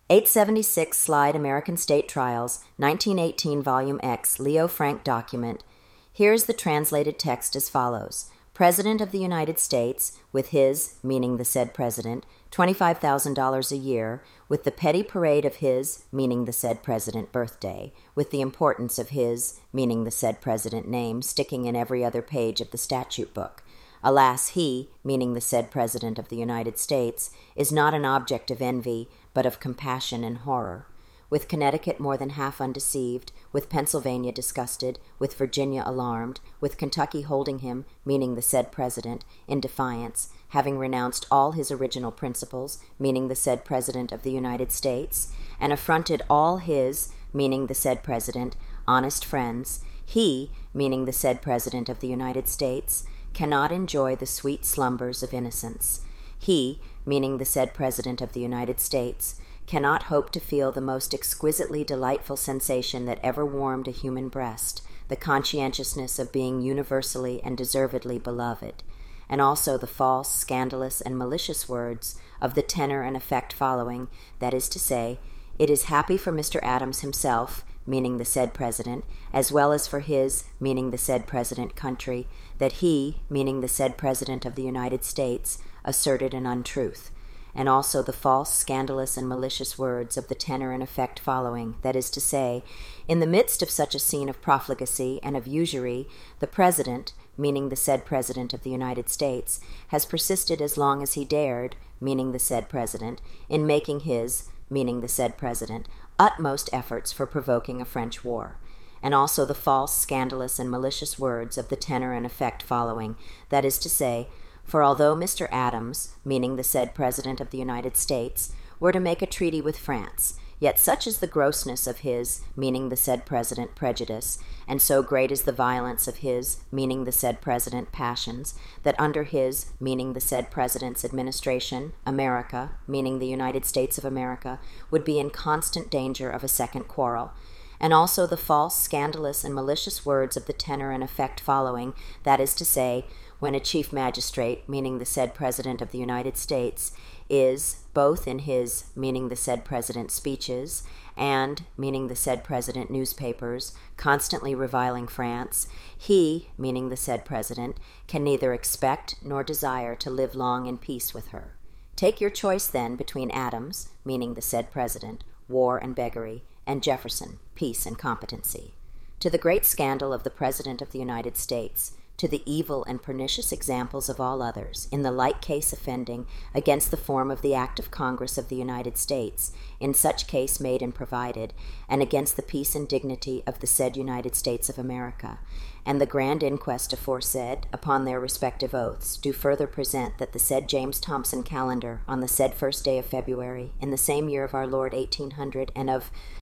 876 Slide American State Trials, 1918 Volume X, Leo Frank document. Here is the translated text as follows. President of the United States, with his, meaning the said president, $25,000 a year, with the petty parade of his, meaning the said president, birthday, with the importance of his, meaning the said president, name sticking in every other page of the statute book. Alas, he, meaning the said President of the United States, is not an object of envy, but of compassion and horror. With Connecticut more than half undeceived, with Pennsylvania disgusted, with Virginia alarmed, with Kentucky holding him, meaning the said President, in defiance, having renounced all his original principles, meaning the said President of the United States, and affronted all his, meaning the said President, honest friends, he, meaning the said President of the United States, cannot enjoy the sweet slumbers of innocence. He, meaning the said President of the United States, cannot hope to feel the most exquisitely delightful sensation that ever warmed a human breast, the conscientiousness of being universally and deservedly beloved, and also the false, scandalous, and malicious words of the tenor and effect following, that is to say, it is happy for Mr. Adams himself, meaning the said President, as well as for his, meaning the said President, country, that he, meaning the said President of the United States, asserted an untruth, and also the false, scandalous, and malicious words of the tenor and effect following, that is to say, in the midst of such a scene of profligacy and of usury, the President, meaning the said President of the United States, has persisted as long as he dared, meaning the said President, in making his, meaning the said President, utmost efforts for provoking a French war, and also the false, scandalous, and malicious words of the tenor and effect following, that is to say, for although Mr. Adams, meaning the said President of the United States, were to make a treaty with France, yet such is the grossness of his, meaning the said President, prejudice, and so great is the violence of his, meaning the said President, passions, that under his, meaning the said President's administration, America, meaning the United States of America, would be in constant danger of a second quarrel, and also the false, scandalous, and malicious words of the tenor and effect following, that is to say, when a chief magistrate, meaning the said President of the United States, is, both in his, meaning the said President, speeches, and, meaning the said President, newspapers, constantly reviling France, he, meaning the said President, can neither expect nor desire to live long in peace with her. Take your choice, then, between Adams, meaning the said President, war and beggary, and Jefferson, peace and competency. To the great scandal of the President of the United States, to the evil and pernicious examples of all others, in the like case offending against the form of the Act of Congress of the United States, in such case made and provided, and against the peace and dignity of the said United States of America, and the grand inquest aforesaid, upon their respective oaths, do further present that the said James Thompson calendar, on the said first day of February, in the same year of our Lord 1800, and of